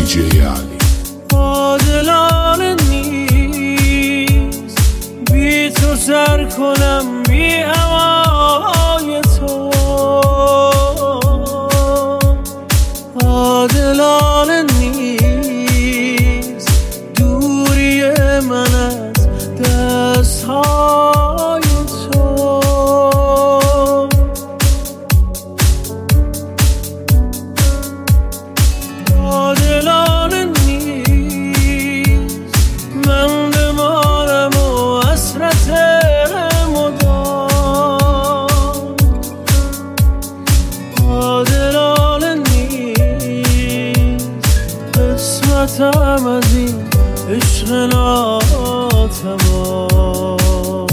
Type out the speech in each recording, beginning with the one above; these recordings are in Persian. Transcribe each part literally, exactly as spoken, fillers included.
دیجی علی. عادلانه نیست بی تو سر کنم بی هوای تو، عادلانه نیست دوری من از دستهای تو، عادلانه نیست من بمانم و حسرت مدام، عادلانه نیست قسمتم از این عشق ناتمام،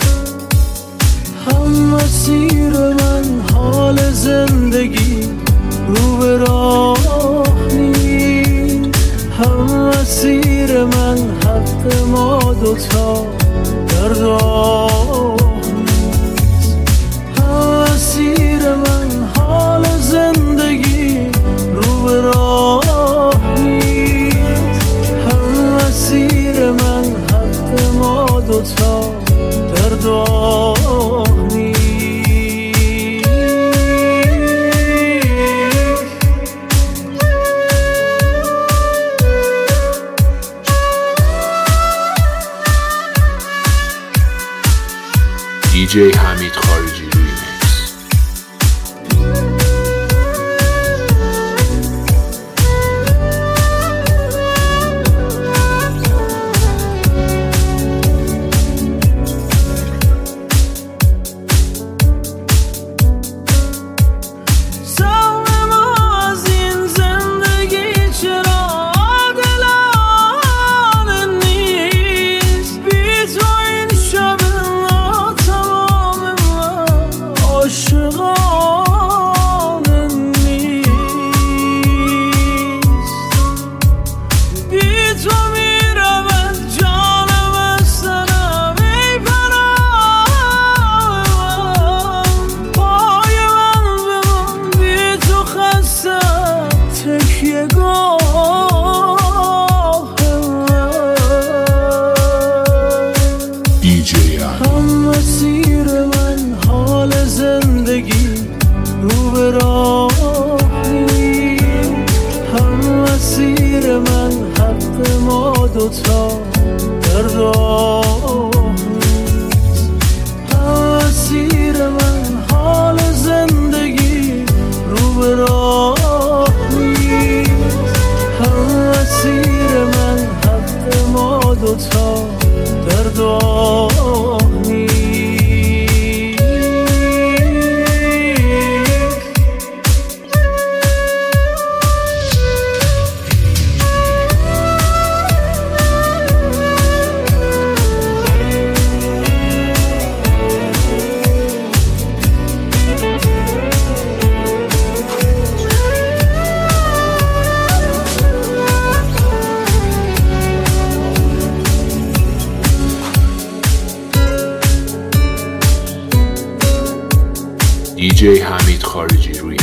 هم مسیر من حال زندگی رو به راه نیست، هم مسیر من حق ما دوتا در راه نیست، هم مسیر من حال زندگی رو به راه نیست، هم مسیر من حق ما دوتا در راه نیست. دیجی حمید خارجی ریمیکس. هم مسیر من حال زندگی رو به راه نیست، هم مسیر من حق ما دوتا در راه نیست، هم مسیر من حال زندگی رو به راه نیست، هم مسیر من حق ما دوتا در راه نیست. دیجی حمید خارجی روی